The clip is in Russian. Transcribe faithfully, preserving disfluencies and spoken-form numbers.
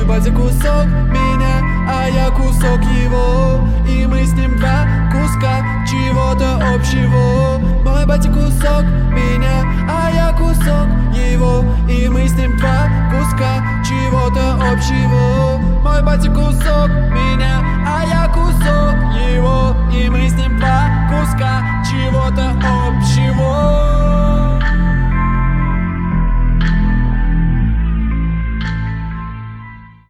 Мой батя кусок меня, а я кусок его, и мы с ним два куска чего-то общего. Мой батя кусок меня, а я кусок его, и мы с ним два куска чего-то общего. Мой батя кусок меня, а я кусок его, и мы с ним два куска чего-то общего.